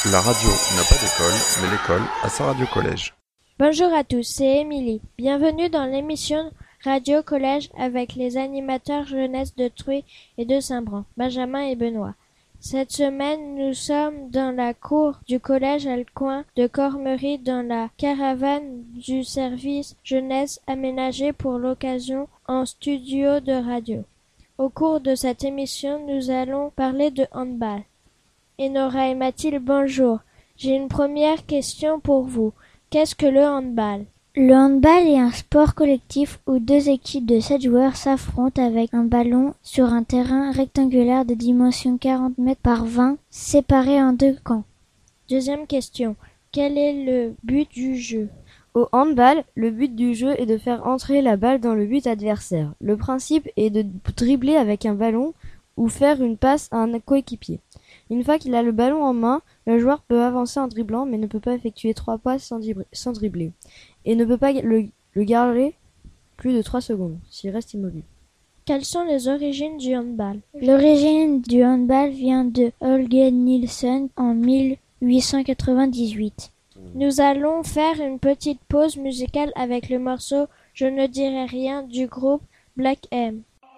La radio n'a pas d'école, mais l'école a sa radio-collège. Bonjour à tous, c'est Émilie. Bienvenue dans l'émission Radio Collège avec les animateurs jeunesse de Truy et de Saint-Bran, Benjamin et Benoît. Cette semaine, nous sommes dans la cour du collège Alcoin de Cormery dans la caravane du service jeunesse aménagé pour l'occasion en studio de radio. Au cours de cette émission, nous allons parler de handball. Enora et Mathilde, bonjour. J'ai une première question pour vous. Qu'est-ce que le handball ? Le handball est un sport collectif où deux équipes de 7 joueurs s'affrontent avec un ballon sur un terrain rectangulaire de dimension 40 mètres par 20, séparé en deux camps. Deuxième question. Quel est le but du jeu ? Au handball, le but du jeu est de faire entrer la balle dans le but adversaire. Le principe est de dribbler avec un ballon ou faire une passe à un coéquipier. Une fois qu'il a le ballon en main, le joueur peut avancer en dribblant mais ne peut pas effectuer 3 passes sans dribbler et ne peut pas le garder plus de 3 secondes s'il reste immobile. Quelles sont les origines du handball ? L'origine du handball vient de Holger Nielsen en 1898. Nous allons faire une petite pause musicale avec le morceau « Je ne dirai rien » du groupe Black M.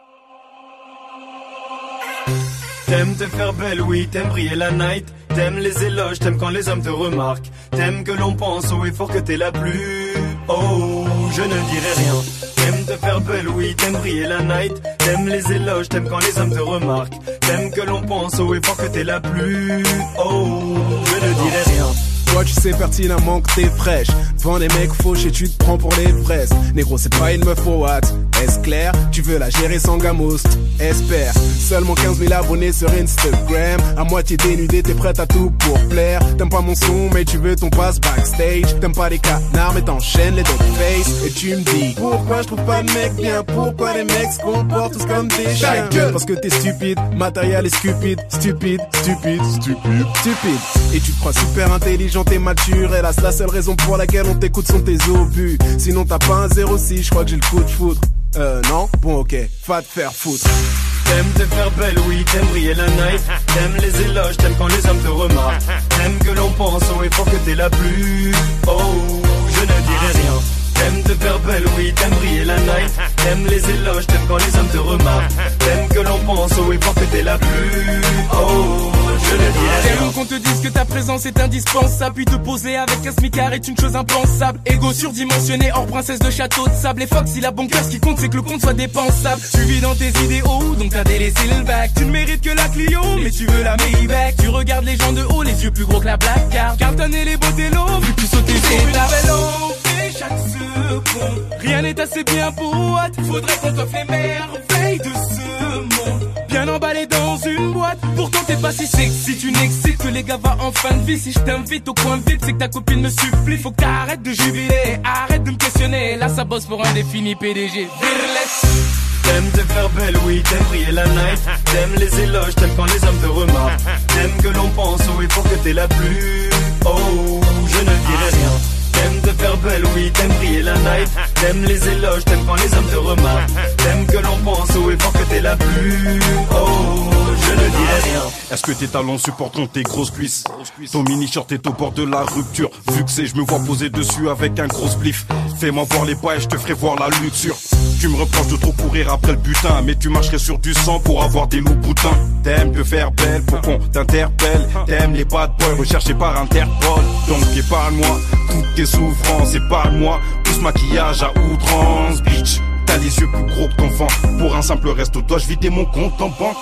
T'aimes te faire belle, oui, t'aimes briller la night. T'aimes les éloges, t'aimes quand les hommes te remarquent. T'aimes que l'on pense haut et fort que t'es la plus. Oh, je ne dirai rien. T'aimes te faire belle, oui, t'aimes briller la night. T'aimes les éloges, t'aimes quand les hommes te remarquent. T'aimes que l'on pense haut et fort que t'es la plus. Oh, je ne dirai rien. Toi tu sais pertinemment que t'es fraîche. Devant les mecs fauchés tu te prends pour les fraises. Négro c'est pas une meuf au what. Est-ce clair? Tu veux la gérer sans gamos? Espère. Seulement 15 000 abonnés sur Instagram. À moitié dénudé t'es prête à tout pour plaire. T'aimes pas mon son mais tu veux ton pass backstage. T'aimes pas les canards mais t'enchaînes les dogface. Et tu me dis pourquoi je trouve pas de mec bien? Pourquoi les mecs se comportent tous comme des chiens? Parce que t'es stupide, matériel est stupide. Stupide, stupide, stupide, stupide. Et tu te crois super intelligent, t'es mature. Hélas la seule raison pour laquelle on t'écoute sont tes obus. Sinon t'as pas un 06, je crois que j'ai le coup de foudre. Non? Bon ok, va te faire foutre. T'aimes te faire belle, oui, t'aimes briller la night. T'aimes les éloges, t'aimes quand les hommes te remarquent. T'aimes que l'on pense haut et fort que t'es la plus. Oh, je ne dirai rien. T'aimes te faire belle, oui, t'aimes briller la night. T'aimes les éloges, t'aimes quand les hommes te remarquent. T'aimes que l'on pense haut et fort que t'es la plus. Oh, je ne dirai rien. T'aimes qu'on te dise que ta présence est indispensable. Puis te poser avec un smicard est une chose impensable. Égo surdimensionné, hors princesse de château de sable. Et Fox, il a bon cœur, ce qui compte c'est que le compte soit dépensable. Tu vis dans tes idéaux, donc t'as délaissé le bac. Tu ne mérites que la Clio, mais tu veux la Maybach. Tu regardes les gens de haut, les yeux plus gros que la Black Card. Carton et les beaux télos, vu que tu sautes sur la vélo. Chaque seconde, rien n'est assez bien pour what. Faudrait qu'on t'offre les merveilles de ce monde. Bien emballé dans une boîte. Pourtant t'es pas si sexy, tu n'excites que les gars va en fin de vie. Si je t'invite au coin vide, c'est que ta copine me supplie. Faut que t'arrêtes de jubiler, arrête de me questionner. Là ça bosse pour un défini PDG. Virless. T'aimes te faire belle, oui, t'aimes briller la night. T'aimes les éloges, t'aimes quand les hommes te remarquent. T'aimes que l'on pense haut et fort que t'es la plus. Oh, je ne dirai rien. T'aimes te faire belle, oui, t'aimes briller la night. T'aimes les éloges, t'aimes quand les hommes te remarquent. T'aimes que l'on pense haut et fort que t'es la plus. Oh, je ne dirai rien. Est-ce que tes talons supporteront tes grosses cuisses? Ton mini-short est au bord de la rupture. Vu que c'est, je me vois poser dessus avec un gros spliff. Fais-moi voir les pas et je te ferai voir la luxure. Tu me reproches de trop courir après le butin, mais tu marcherais sur du sang pour avoir des loups boutins. T'aimes te faire belle pour qu'on t'interpelle. T'aimes les bad boys recherchés par Interpol. Donc épargne-moi toutes tes souffrances, épargne-moi tout ce maquillage à outrance. Bitch, t'as les yeux plus gros que ton vent. Pour un simple resto, dois-je vider mon compte en banque?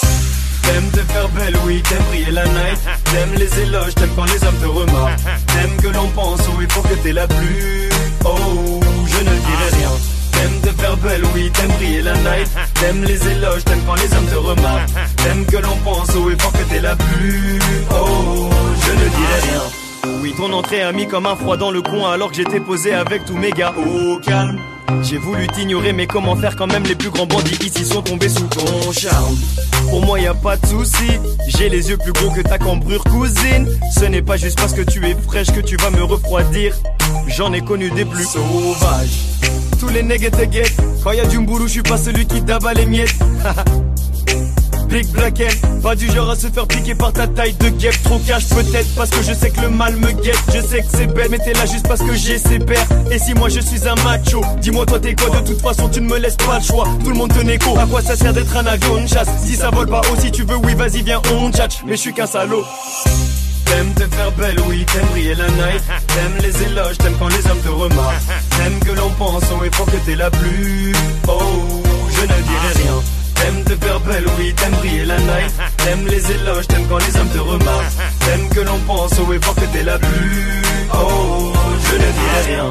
T'aimes te faire belle, oui, t'aimes briller la night. T'aimes les éloges, t'aimes quand les hommes te remarquent. T'aimes que l'on pense haut et fort que t'es la plus. Oh, je ne dirai rien. T'aimes te faire belle, oui, t'aimes briller la night. T'aimes les éloges, t'aimes quand les hommes te remarquent. T'aimes que l'on pense haut et fort que t'es la plus. Oh, je ne dirai rien. Oui, ton entrée a mis comme un froid dans le coin alors que j'étais posé avec tous mes gars. Au calme. J'ai voulu t'ignorer mais comment faire quand même, les plus grands bandits ici sont tombés sous ton charme. Pour moi y a pas de souci, j'ai les yeux plus gros que ta cambrure cousine. Ce n'est pas juste parce que tu es fraîche que tu vas me refroidir. J'en ai connu des plus sauvages. Tous les nègres te guettent. Quand y a du mboulou, je suis pas celui qui tabat les miettes. Big Black M, pas du genre à se faire piquer par ta taille de guêpe. Trop cash peut-être parce que je sais que le mal me guette. Je sais que c'est bête mais t'es là juste parce que j'ai ses pères. Et si moi je suis un macho, dis-moi toi t'es quoi? De toute façon tu ne me laisses pas le choix. Tout le monde te négo, à quoi ça sert d'être un avion de chasse? Si ça vole pas haut, si tu veux oui vas-y viens on tchatche. Mais je suis qu'un salaud. T'aimes te faire belle, oui, t'aimes briller la night. T'aimes les éloges, t'aimes quand les hommes te remarquent. T'aimes que l'on pense au effort que t'es la plus. Oh, je ne dirai rien. T'aimes te faire belle, oui, t'aimes briller la night. T'aimes les éloges, t'aimes quand les hommes te remarquent. T'aimes que l'on pense au effort que t'es la plus. Oh, je ne dirai rien.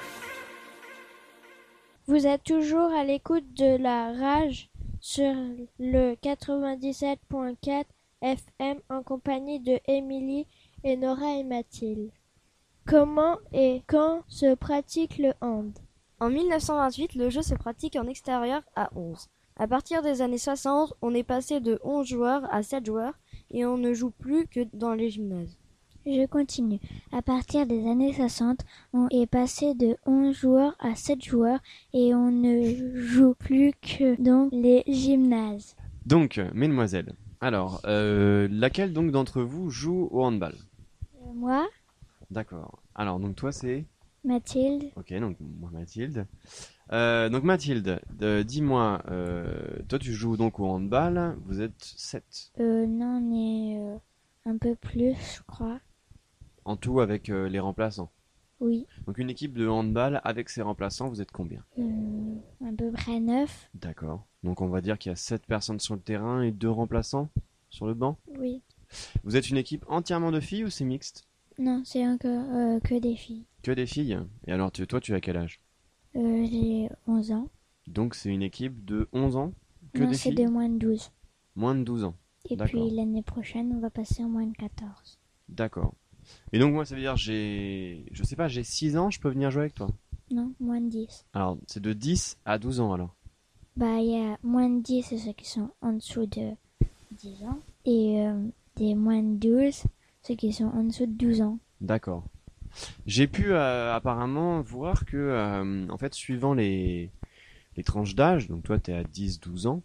Vous êtes toujours à l'écoute de la Rage sur le 97.4 FM en compagnie de Émilie et Nora et Mathilde. Comment et quand se pratique le hand? En 1928, le jeu se pratique en extérieur à 11. À partir des années 60, on est passé de 11 joueurs à 7 joueurs et on ne joue plus que dans les gymnases. Je continue. À partir des années 60, on est passé de 11 joueurs à 7 joueurs et on ne joue plus que dans les gymnases. Donc, mesdemoiselles, alors, laquelle donc d'entre vous joue au handball? Moi, D'accord. Alors, donc toi c'est... Mathilde, Ok, donc moi Mathilde. Donc Mathilde, dis-moi, toi tu joues donc au handball, vous êtes 7 non, on est un peu plus, je crois. en tout avec les remplaçants. Oui, Donc une équipe de handball avec ses remplaçants, vous êtes combien? à peu près 9. D'accord. Donc on va dire qu'il y a 7 personnes sur le terrain et 2 remplaçants sur le banc. Oui. Vous êtes une équipe entièrement de filles ou c'est mixte? Non, c'est encore que des filles. Que des filles? Et alors toi tu as quel âge? J'ai 11 ans. Donc c'est une équipe de 11 ans? Que Non, des c'est filles? de moins de 12. Moins de 12 ans. Et D'accord. puis l'année prochaine, on va passer en moins de 14. D'accord. Et donc moi ça veut dire je sais pas, j'ai 6 ans, je peux venir jouer avec toi? Non, moins de 10. Alors c'est de 10 à 12 ans alors. Bah, il y a moins de 10, c'est ceux qui sont en dessous de 10 ans. Et des moins de 12, ceux qui sont en dessous de 12 ans. D'accord. J'ai pu apparemment voir que, en fait, suivant les tranches d'âge, donc toi t'es à 10-12 ans,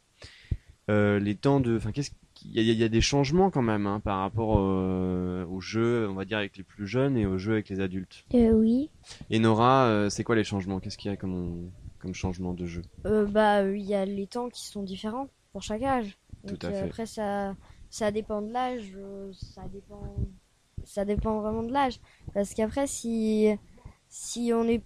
les temps de... Enfin, il y a des changements quand même hein, par rapport aux jeux, on va dire, avec les plus jeunes et aux jeux avec les adultes. Oui. Et Nora, c'est quoi les changements? Qu'est-ce qu'il y a comme changement de jeu? Il y a les temps qui sont différents pour chaque âge. Tout Donc, à fait. après, ça dépend de l'âge, ça dépend vraiment de l'âge. Parce qu'après, si on a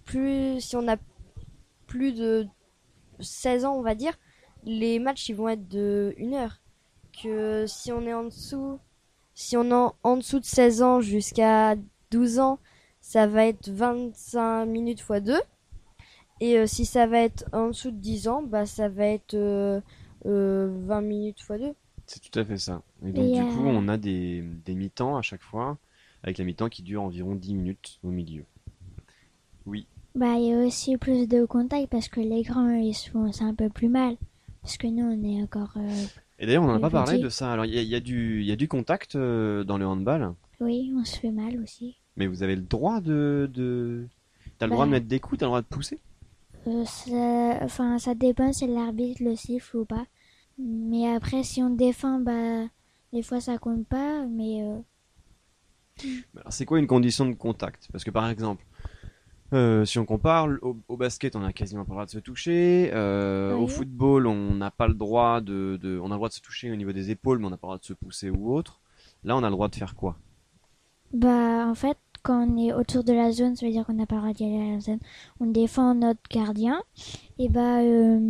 plus de 16 ans, on va dire, les matchs ils vont être de 1 heure. Que si on est en dessous de 16 ans jusqu'à 12 ans, ça va être 25 minutes x 2. Et si ça va être en dessous de 10 ans, bah ça va être 20 minutes x 2. C'est tout à fait ça. Et donc du coup, on a des mi-temps à chaque fois, avec la mi-temps qui dure environ 10 minutes au milieu. Oui. Bah, il y a aussi plus de contact parce que les grands, ils se font c'est un peu plus mal. Parce que nous, on est encore... Et d'ailleurs, on n'en a pas parlé petit. de ça. Alors, il y a du contact dans le handball, Oui, on se fait mal aussi. mais vous avez le droit T'as le droit de mettre des coups, t'as le droit de pousser? Ça dépend si l'arbitre le siffle ou pas. Mais après, si on défend, bah, des fois ça compte pas, mais... Alors, c'est quoi une condition de contact? Parce que par exemple, si on compare, au basket, on a quasiment pas le droit de se toucher. Oui. Au football, on n'a pas le droit on a le droit de se toucher au niveau des épaules, mais on n'a pas le droit de se pousser ou autre. Là, on a le droit de faire quoi? Bah, en fait, quand on est autour de la zone, ça veut dire qu'on n'a pas le droit d'y aller à la zone. On défend notre gardien, et bah,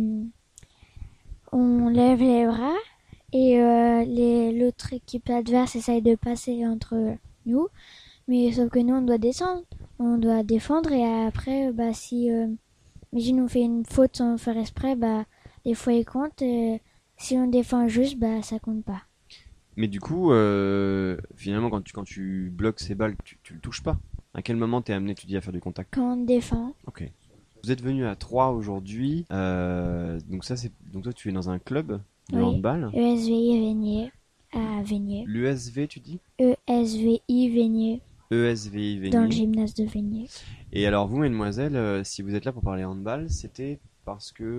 on lève les bras, et l'autre équipe adverse essaye de passer entre nous, mais sauf que nous, on doit descendre. On doit défendre, et après, bah, si, imagine, on fait une faute sans faire exprès, bah, des fois, il compte, et si on défend juste, bah, ça compte pas. Mais du coup, finalement, quand tu bloques ces balles, tu le touches pas. À quel moment t'es amené, tu dis, à faire du contact? Quand on défend. Ok. Vous êtes venus à 3 aujourd'hui. Donc toi, tu es dans un club de handball. ESVI Vénier, à Vénier. L'USV, tu dis? ESVI Vénier. ESVI Vénier. Dans le gymnase de Vénier. Et alors vous, mesdemoiselles, si vous êtes là pour parler handball, c'était parce que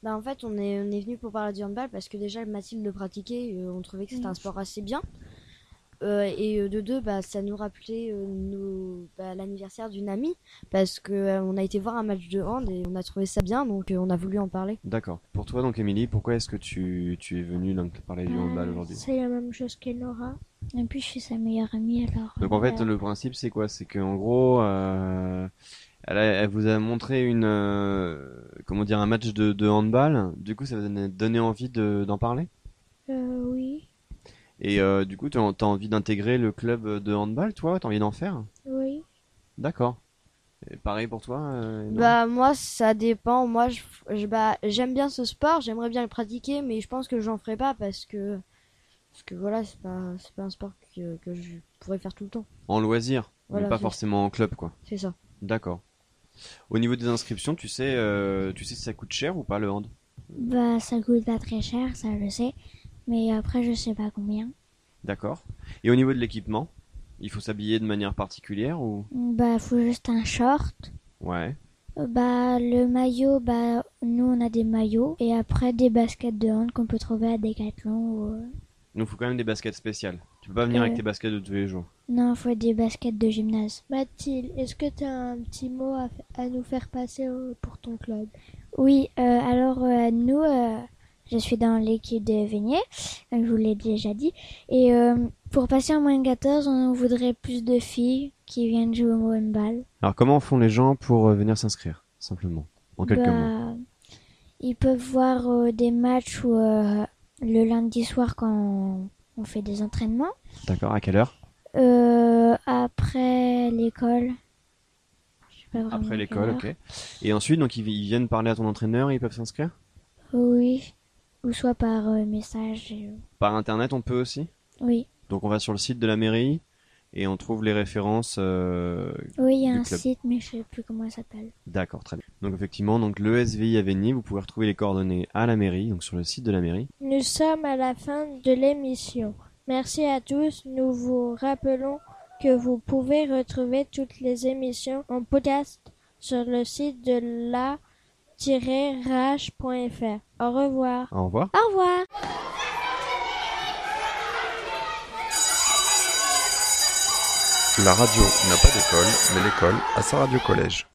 Bah en fait on est venu pour parler du handball parce que déjà Mathilde le pratiquait, on trouvait que c'était un sport assez bien. Et de deux, bah, ça nous rappelait l'anniversaire d'une amie parce que on a été voir un match de hand et on a trouvé ça bien, donc on a voulu en parler. D'accord. Pour toi, donc Émilie, pourquoi est-ce que tu es venue donc parler du handball aujourd'hui? C'est la même chose qu'Enora. Et puis je suis sa meilleure amie alors. Donc en fait, le principe c'est quoi? C'est qu'en gros, elle vous a montré un match de handball. Du coup, ça vous a donné envie d'en parler? Oui. Et du coup, t'as envie d'intégrer le club de handball, toi? T'as envie d'en faire? Oui. D'accord. Et pareil pour toi? Bah moi ça dépend. Moi j'aime bien ce sport, j'aimerais bien le pratiquer, mais je pense que j'en ferai pas parce que voilà c'est pas un sport que je pourrais faire tout le temps. En loisir, Voilà, mais pas c'est forcément en club, quoi. C'est ça. D'accord. Au niveau des inscriptions, tu sais si ça coûte cher ou pas le hand? Bah ça coûte pas très cher, ça je sais. Mais après je sais pas combien. D'accord. Et au niveau de l'équipement, il faut s'habiller de manière particulière ou? Bah faut juste un short. Ouais. Bah le maillot, bah nous on a des maillots. Et après des baskets de hand qu'on peut trouver à Decathlon ou... Donc faut quand même des baskets spéciales. Tu peux pas venir avec tes baskets de tous les jours. Non, faut des baskets de gymnase. Mathilde, est-ce que tu as un petit mot à nous faire passer pour ton club? Oui, alors nous, je suis dans l'équipe de Vénier, je vous l'ai déjà dit. Et pour passer en moins de 14, on voudrait plus de filles qui viennent jouer au handball. Alors comment font les gens pour venir s'inscrire, simplement, en quelques mots? Ils peuvent voir des matchs le lundi soir quand on fait des entraînements. D'accord, à quelle heure? Après l'école. Je sais pas vraiment Après quelle l'école, heure. ok. Et ensuite, donc ils viennent parler à ton entraîneur et ils peuvent s'inscrire? Oui, ou soit par message. Par internet, on peut aussi? Oui. Donc on va sur le site de la mairie et on trouve les références. Oui, il y a du un club. site, mais je sais plus comment il s'appelle. D'accord, très bien. Donc effectivement, donc le SVI à Vény, vous pouvez retrouver les coordonnées à la mairie, donc sur le site de la mairie. Nous sommes à la fin de l'émission. Merci à tous. Nous vous rappelons que vous pouvez retrouver toutes les émissions en podcast sur le site de la-rage.fr. Au revoir. Au revoir. Au revoir. La radio n'a pas d'école, mais l'école a sa radio collège.